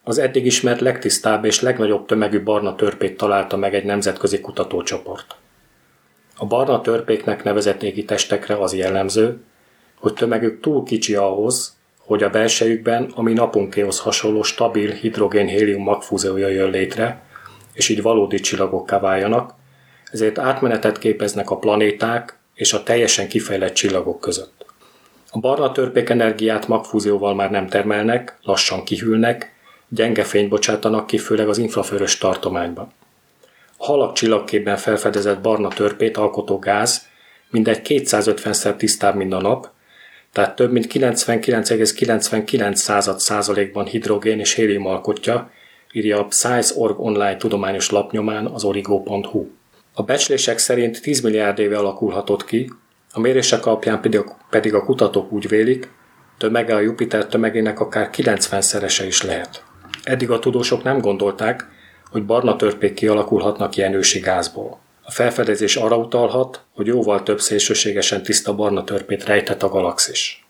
Az eddig ismert legtisztább és legnagyobb tömegű barna törpét találta meg egy nemzetközi kutatócsoport. A barna törpéknek nevezett égitestekre az jellemző, hogy tömegük túl kicsi ahhoz, hogy a belsejükben a mi napunkéhoz hasonló stabil hidrogén-hélium magfúziója jön létre, és így valódi csillagokká váljanak, ezért átmenetet képeznek a planéták és a teljesen kifejlett csillagok között. A barna törpék energiát magfúzióval már nem termelnek, lassan kihűlnek, gyenge fényt bocsátanak ki, főleg az infravörös tartományban. A halak csillagképben felfedezett barna törpét alkotó gáz mindegy 250-szer tisztább, mint a nap, tehát több mint 99,99%-ban hidrogén és hélium alkotja, írja a Science.org online tudományos lapnyomán az origo.hu. A becslések szerint 10 milliárd éve alakulhatott ki, a mérések alapján pedig a kutatók úgy vélik, tömege a Jupiter tömegének akár 90-szerese is lehet. Eddig a tudósok nem gondolták, hogy barna törpék kialakulhatnak ilyen ősi gázból. A felfedezés arra utalhat, hogy jóval több szélsőségesen tiszta barna törpét rejtett a galaxis.